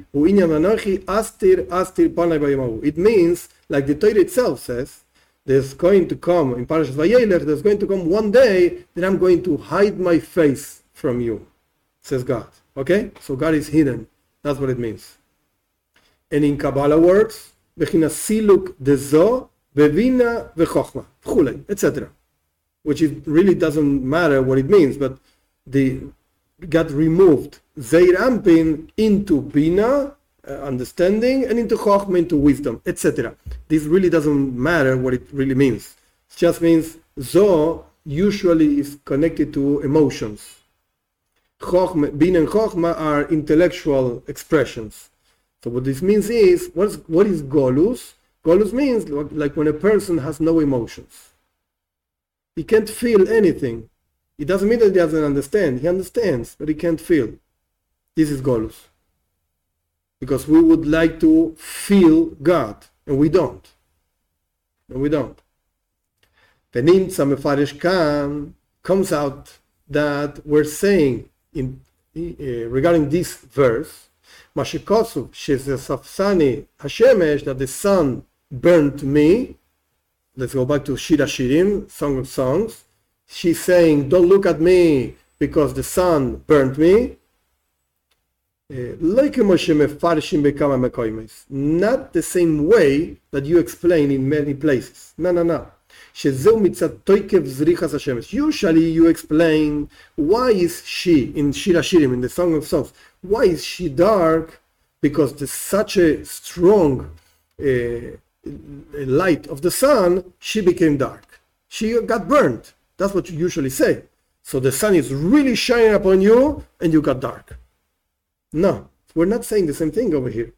A: It means, like the Torah itself says, there's going to come, in Parashat Vayelech, there's going to come one day that I'm going to hide my face from you, says God. Okay? So God is hidden. That's what it means. And in Kabbalah words, Bechina siluk dezo, bevina vechochma, v'chulei, et cetera. Which it really doesn't matter what it means, but the God removed Zeir Ampin into Bina, uh, understanding, and into Chochma, into wisdom, et cetera. This really doesn't matter what it really means. It just means Zo usually is connected to emotions. Chochma, Bina and Chochma are intellectual expressions. So what this means is, what is, what is Golus? Golus means like when a person has no emotions. He can't feel anything. It doesn't mean that he doesn't understand. He understands, but he can't feel. This is Golus. Because we would like to feel God, and we don't. And we don't. The Nimtza Mefarish Kan comes out that we're saying in uh, regarding this verse, Mashikosu, Shezesafsani Hashemesh, that the sun burnt me. Let's go back to Shira Shirim, Song of Songs. She's saying, don't look at me because the sun burnt me. Not the same way that you explain in many places. No, no, no. Usually you explain, why is she, in Shira Shirim, in the Song of Songs, why is she dark? Because there's such a strong uh, light of the sun, she became dark. She got burnt. That's what you usually say. So the sun is really shining upon you and you got dark. No, we're not saying the same thing over here.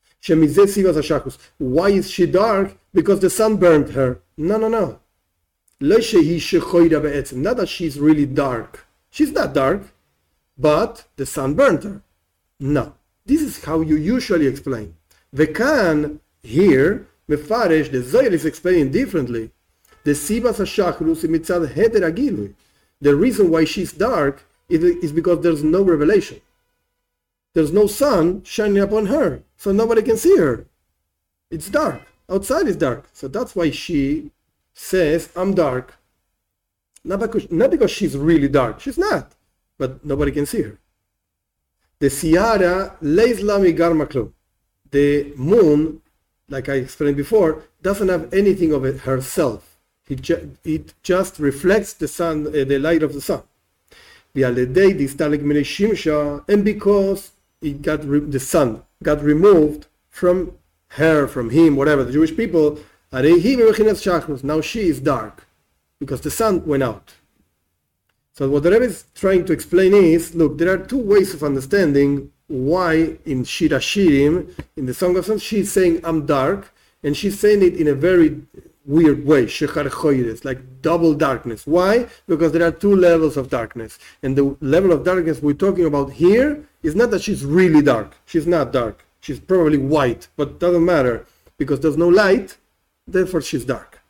A: Why is she dark? Because the sun burned her. No, no, no. Not that she's really dark. She's not dark, but the sun burned her. No. This is how you usually explain. Vekan, here, Mefarish, the Zohar is explaining differently. The Sibas HaShachrus mitzad heder agilui. The reason why she's dark is because there's no revelation. There's no sun shining upon her, so nobody can see her. It's dark. Outside is dark. So that's why she says, I'm dark. Not because, not because she's really dark. She's not. But nobody can see her. The Siyara leis lami garmaklu. The moon, like I explained before, doesn't have anything of it herself. It, ju- it just reflects the sun, uh, the light of the sun. And because it got re- the sun got removed from her, from him, whatever, the Jewish people, now she is dark because the sun went out. So what the Rebbe is trying to explain is, look, there are two ways of understanding why in Shira Shirim, in the Song of Songs, she's saying, I'm dark, and she's saying it in a very weird way, like double darkness. Why? Because there are two levels of darkness. And the level of darkness we're talking about here is not that she's really dark. She's not dark. She's probably white, but it doesn't matter because there's no light, therefore she's dark.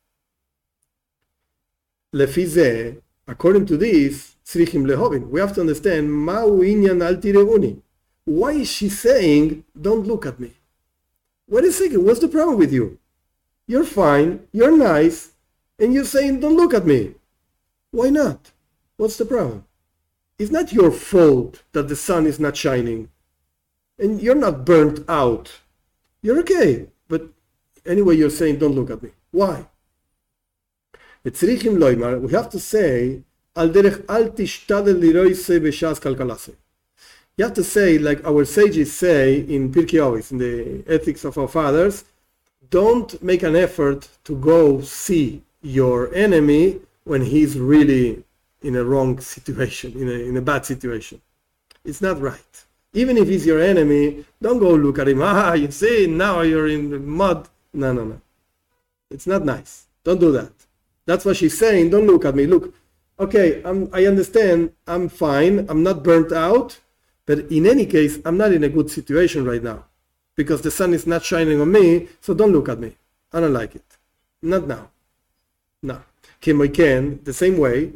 A: Lefize, according to this, we have to understand, why is she saying, don't look at me? Wait a second, what's the problem with you? You're fine, you're nice, and you're saying, don't look at me. Why not? What's the problem? It's not your fault that the sun is not shining. And you're not burnt out. You're okay. But anyway, you're saying, don't look at me. Why? We have to say, you have to say, like our sages say in Pirkei Avos, in the Ethics of Our Fathers, don't make an effort to go see your enemy when he's really in a wrong situation, in a, in a bad situation. It's not right. Even if he's your enemy, don't go look at him. Ah, you see, now you're in the mud. No, no, no. It's not nice. Don't do that. That's what she's saying. Don't look at me. Look, okay, I'm, I understand. I'm fine. I'm not burnt out. But in any case, I'm not in a good situation right now because the sun is not shining on me, so don't look at me. I don't like it. Not now. No. The same way,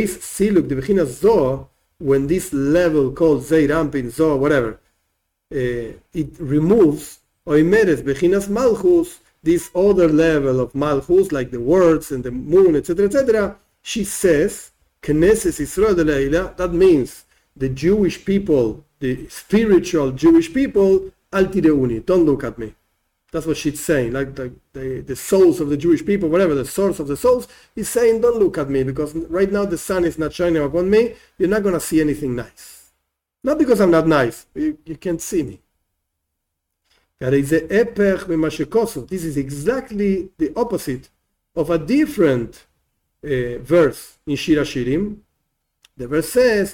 A: when this level called Zeir Ampin, Zoh, whatever, uh, it removes Oimeres Bechinas Malchus, this other level of Malchus, like the words and the moon, et cetera, et cetera, she says, Knesses Yisrael de Leila, that means the Jewish people, the spiritual Jewish people, Al tireuni, don't look at me. That's what she's saying, like the, the, the souls of the Jewish people, whatever, the source of the souls, is saying, don't look at me, because right now the sun is not shining upon me, you're not going to see anything nice. Not because I'm not nice, you, you can't see me. This is exactly the opposite of a different uh, verse in Shira Shirim. The verse says,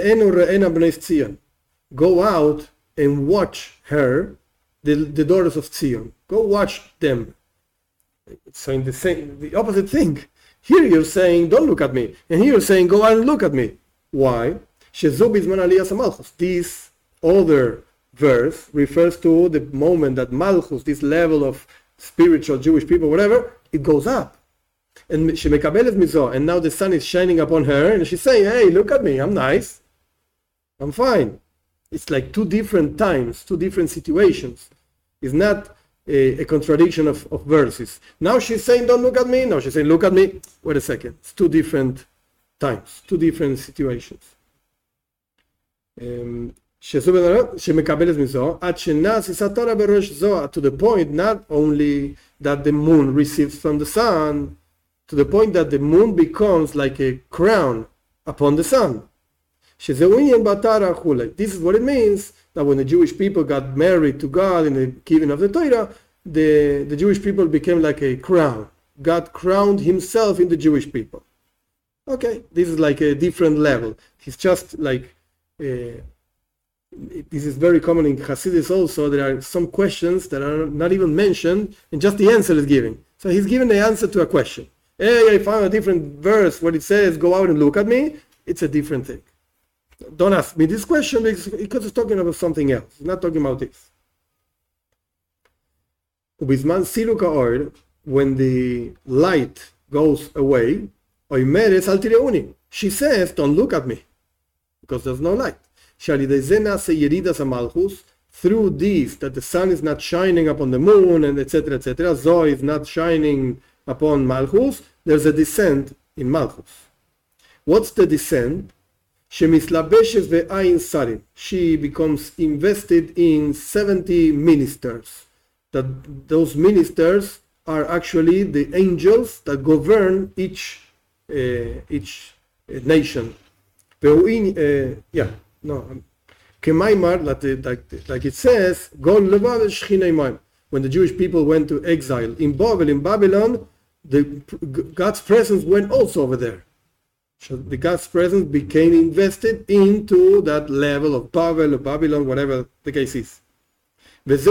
A: go out and watch her, the, the daughters of Zion. Go watch them. So in the same, the opposite thing. Here you're saying, don't look at me. And here you're saying, go out and look at me. Why? This other verse refers to the moment that Malchus, this level of spiritual Jewish people, whatever, it goes up. And she mekabelet mizo, and now the sun is shining upon her, and she's saying, "Hey, look at me, I'm nice, I'm fine." It's like two different times, two different situations. It's not a, a contradiction of, of verses. Now she's saying, "Don't look at me." Now she's saying, "Look at me." Wait a second. It's two different times, two different situations. Um, to the point not only that the moon receives from the sun, to the point that the moon becomes like a crown upon the sun. This is what it means that when the Jewish people got married to God in the giving of the Torah, the, the Jewish people became like a crown. God crowned himself in the Jewish people. Okay, this is like a different level. He's just like, uh, this is very common in Hasidus also. There are some questions that are not even mentioned, and just the answer is given. So he's given the answer to a question. Hey, I found a different verse where it says, "Go out and look at me." It's a different thing. Don't ask me this question because, because it's talking about something else. It's not talking about this. When the light goes away, she says, "Don't look at me," because there's no light. Through this, that the sun is not shining upon the moon, and et cetera, et cetera, Zoe is not shining upon Malchus, there's a descent in Malchus. What's the descent? She becomes invested in seventy ministers. That those ministers are actually the angels that govern each uh, each uh, nation. Uh, yeah. No, Kemaimar, like, like, like it says, when the Jewish people went to exile in Babel, in Babylon, the God's presence went also over there. So the God's presence became invested into that level of Babel or Babylon, whatever the case is. This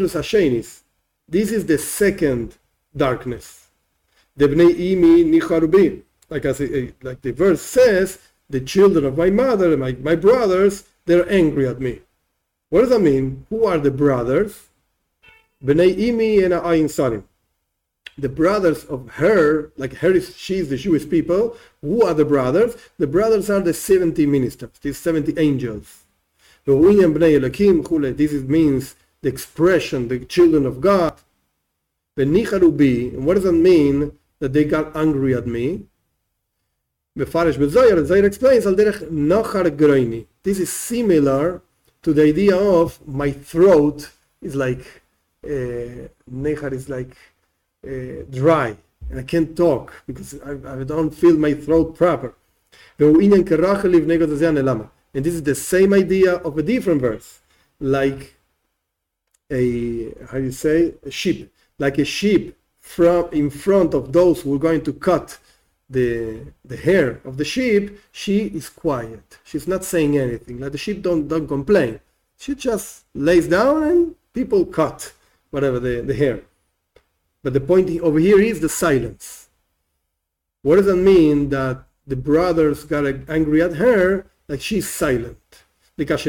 A: is the second darkness. Like, as a, like the verse says, the children of my mother, my, my brothers, they're angry at me. What does that mean? Who are the brothers? Bnei Imi and Ayin Sarim. The brothers of her, like her, she's the Jewish people. Who are the brothers? The brothers are the seventy ministers, these seventy angels. This is, means the expression, the children of God. And what does that mean that they got angry at me? Befarish Bezoyer, Zoyer explains, this is similar to the idea of my throat is like, uh, nechar is like uh, dry, and I can't talk because I, I don't feel my throat proper. And this is the same idea of a different verse, like a, how do you say, a sheep, like a sheep from in front of those who are going to cut the the hair of the sheep, she is quiet. She's not saying anything. Like the sheep don't don't complain. She just lays down and people cut whatever the, the hair. But the point over here is the silence. What does that mean that the brothers got angry at her? Like she's silent. This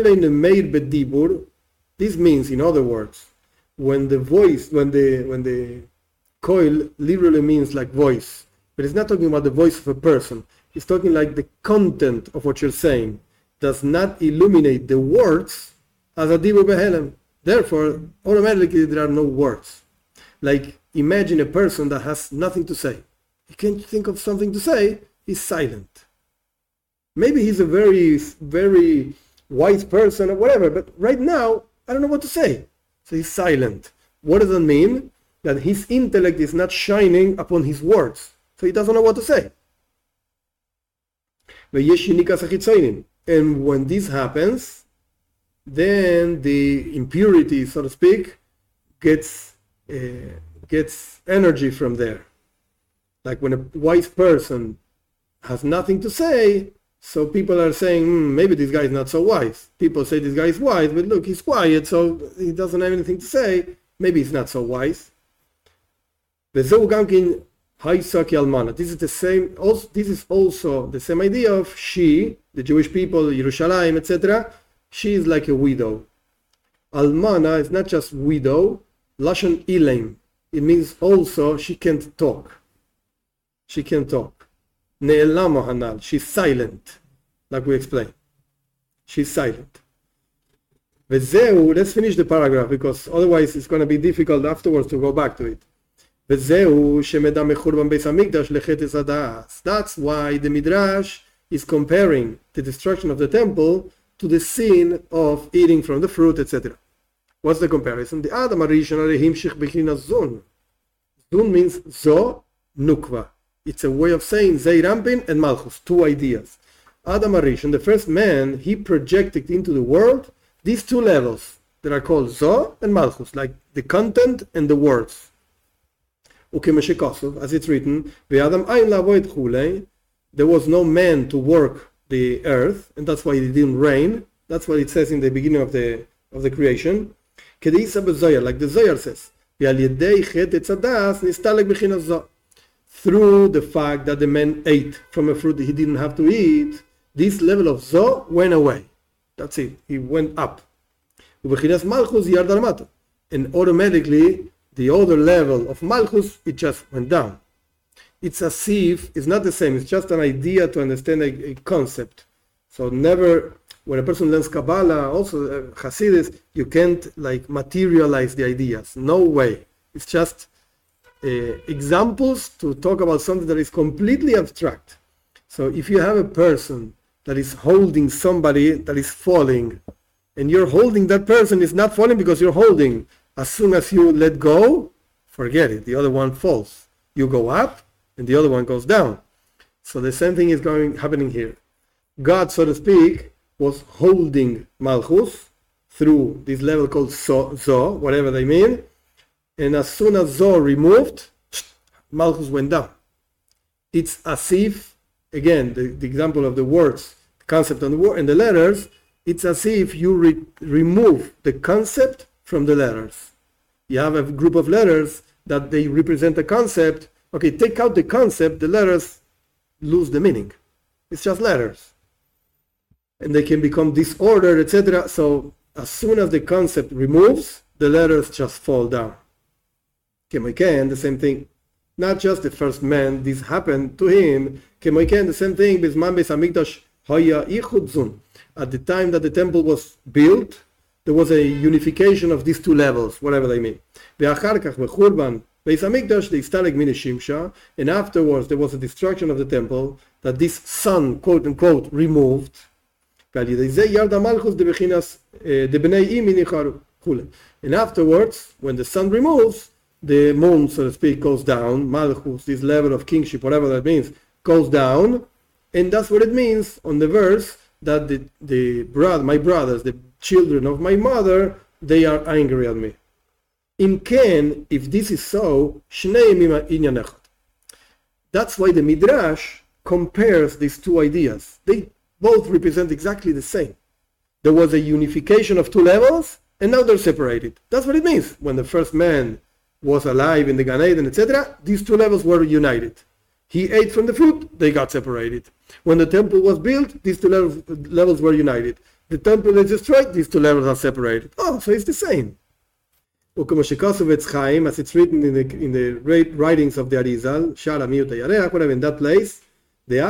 A: means, in other words, when the voice, when the when the koil literally means like voice. But it's not talking about the voice of a person. It's talking like the content of what you're saying does not illuminate the words as a dibur behelem. Therefore, automatically there are no words. Like imagine a person that has nothing to say. He can't think of something to say. He's silent. Maybe he's a very, very wise person or whatever. But right now, I don't know what to say. So he's silent. What does that mean? That his intellect is not shining upon his words. So he doesn't know what to say. And when this happens, then the impurity, so to speak, gets uh, gets energy from there. Like when a wise person has nothing to say, so people are saying, hmm, maybe this guy is not so wise. People say this guy is wise, but look, he's quiet, so he doesn't have anything to say. Maybe he's not so wise. This is the same. Also, this is also the same idea of she, the Jewish people, Yerushalayim, et cetera. She is like a widow. Almana is not just widow. Lashon ileim. It means also she can't talk. she can't talk. Ne'elama hanal, she's silent, like we explained. She's silent. Vezeu, let's finish the paragraph because otherwise it's going to be difficult afterwards to go back to it. Vezeu shemeda mechurban beis hamikdash lechetes hadas. That's why the Midrash is comparing the destruction of the temple to the sin of eating from the fruit, et cetera. What's the comparison? The Adam Arishon himshich b'chinas zun. Zun means zo nukva. It's a way of saying Zeir Anpin and Malchus, two ideas. Adam Arishon, the first man, he projected into the world these two levels that are called Zo and Malchus, like the content and the words. As it's written, there was no man to work the earth, and that's why it didn't rain. That's what it says in the beginning of the of the creation. Like the Zohar says, through the fact that the man ate from a fruit that he didn't have to eat, this level of Zo went away. That's it. He went up. And automatically, the other level of Malchus, it just went down. It's as if, it's not the same. It's just an idea to understand a, a concept. So never, when a person learns Kabbalah, also uh, Hasidus, you can't like materialize the ideas. No way. It's just uh, examples to talk about something that is completely abstract. So if you have a person that is holding somebody that is falling, and you're holding that person is not falling because you're holding. As soon as you let go, forget it. The other one falls. You go up, and the other one goes down. So the same thing is going happening here. God, so to speak, was holding Malchus through this level called Zo, Zo whatever they mean. And as soon as Zo removed, Malchus went down. It's as if, again, the, the example of the words, the concept and the, word, and the letters, it's as if you re- remove the concept from the letters. You have a group of letters that they represent a concept. Okay, take out the concept, the letters lose the meaning. It's just letters. And they can become disordered, et cetera. So as soon as the concept removes, the letters just fall down. Kemoiken, the same thing. Not just the first man, this happened to him. Kemoiken, the same thing. Bisman beis hamikdash haya ichud zun. At the time that the temple was built, there was a unification of these two levels, whatever they mean. And afterwards, there was a destruction of the temple that this sun, quote unquote, removed. And afterwards, when the sun removes, the moon, so to speak, goes down. Malchus, this level of kingship, whatever that means, goes down. And that's what it means on the verse that the, the brother, my brothers, the children of my mother, they are angry at me. In Ken, if this is so, that's why the Midrash compares these two ideas. They both represent exactly the same. There was a unification of two levels, and now they're separated. That's what it means. When the first man was alive in the Gan Eden, et cetera, these two levels were united. He ate from the fruit, they got separated. When the temple was built, these two levels, levels were united. The temple is destroyed, these two levels are separated. Oh, so it's the same. As it's written in the in the writings of the Arizal, whatever, in that place, the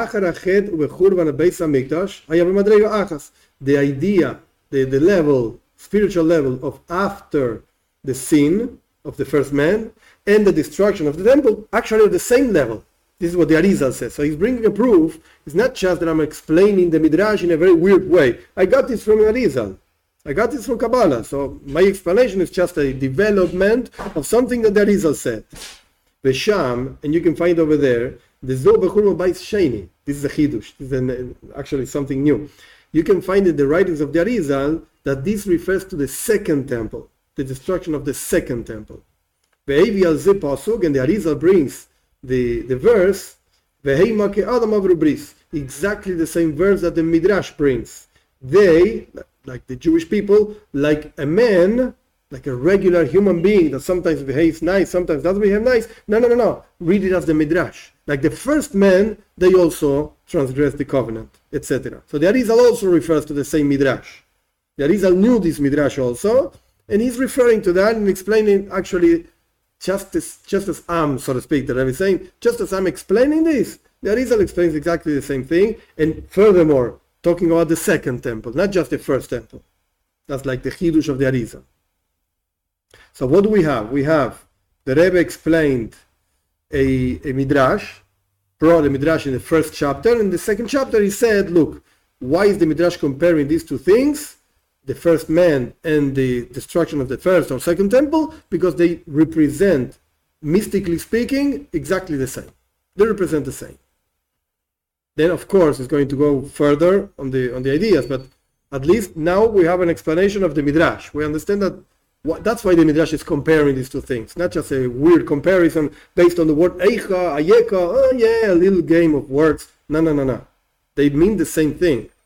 A: idea, the, the level, spiritual level of after the sin of the first man and the destruction of the temple, actually at the same level. This is what the Arizal says. So he's bringing a proof. It's not just that I'm explaining the Midrash in a very weird way. I got this from Arizal. I got this from Kabbalah. So my explanation is just a development of something that the Arizal said. Vesham, and you can find over there, the Zo Bechurban Bais Sheni. This is a Chidush. This is an, actually something new. You can find in the writings of the Arizal that this refers to the second temple, the destruction of the second temple. Ve'evi al ze pasuk, and the Arizal brings the, the verse, Ve'heima ke Adam avru bris, exactly the same verse that the Midrash brings. They, like the Jewish people, like a man, like a regular human being that sometimes behaves nice, sometimes doesn't behave nice. No, no, no, no. Read it as the Midrash. Like the first man, they also transgressed the covenant, et cetera. So the Arizal also refers to the same Midrash. The Arizal knew this Midrash also, and he's referring to that and explaining actually just as, just as I'm, so to speak, the Rebbe is saying, just as I'm explaining this, the Arizal explains exactly the same thing. And furthermore, talking about the second temple, not just the first temple. That's like the Chidush of the Arizal. So what do we have? We have the Rebbe explained a, a Midrash, brought a Midrash in the first chapter. In the second chapter, he said, look, why is the Midrash comparing these two things, the first man and the destruction of the first or second temple? Because they represent, mystically speaking, exactly the same. They represent the same. Then, of course, it's going to go further on the on the ideas, but at least now we have an explanation of the Midrash. We understand that what, that's why the Midrash is comparing these two things, not just a weird comparison based on the word Eicha, Ayeka, oh yeah, a little game of words. No, no, no, no. They mean the same thing.